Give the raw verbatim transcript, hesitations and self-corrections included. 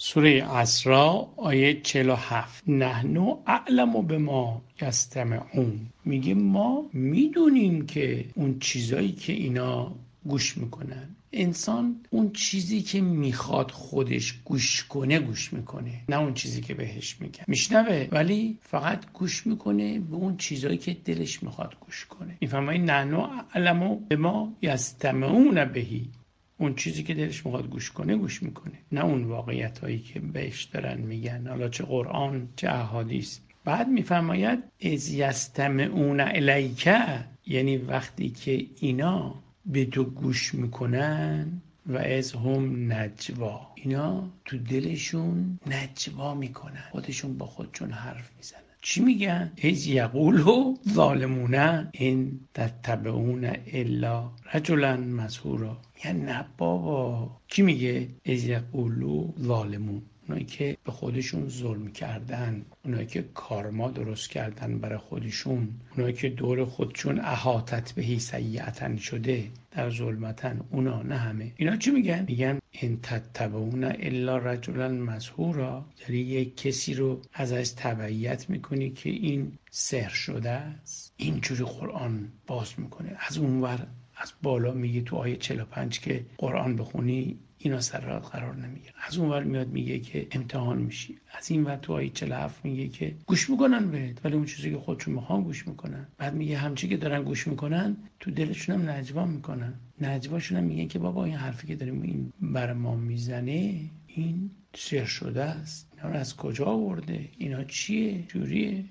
سوره اسراء آیه چهل و هفت. نحن اعلم بما یستمعون، میگه ما میدونیم که اون چیزایی که اینا گوش میکنن. انسان اون چیزی که میخواد خودش گوش کنه گوش میکنه، نه اون چیزی که بهش میگن. میشنوه ولی فقط گوش میکنه به اون چیزایی که دلش میخواد گوش کنه. میفهمید؟ نحن اعلم بما یستمعون بهی، اون چیزی که دلش میخواد گوش کنه گوش میکنه، نه اون واقعیت هایی که بهش دارن میگن، حالا چه قرآن چه احادیث. بعد میفرماید اذ یستمعون الیک، یعنی وقتی که اینا به تو گوش میکنن، و از هم نجوا، اینا تو دلشون نجوا میکنن، خودشون با خودشون حرف میزنن. چی میگن؟ اذ یقولوا ظالمون ان تتبعون الا رجلا مسحورا. میگن نه بابا. کی میگه اذ یقولوا ظالمون؟ اونایی که به خودشون ظلم کردن، اونایی که کارما درست کردن برای خودشون، اونایی که دور خودشون احاطت بهی سیئتن شده در ظلمتن، اونا، نه همه. اینا چی میگن؟ میگن ان تتبعون الا رجلا مسحورا، یعنی یک کسی رو ازش تبعیت میکنی که این سحر شده است. اینجوری قرآن باز میکنه. از اونور از بالا میگه تو آیه چهل و پنج که قرآن بخونی اینا سر راه قرار نمیگیره. از اونور میاد میگه که امتحان میشی. از این ور تو آیه چهل و هفت میگه که گوش میکنن بهت ولی اون چیزی که خودشون میخوان گوش میکنن. بعد میگه همچی که دارن گوش میکنن تو دلشون هم نجوا میکنن. نجواشون هم میگه که بابا این حرفی که داریم این بر ما میزنه این سر شده است، اینا رو از کجا آورده؟ اینا چیه؟ جوریه؟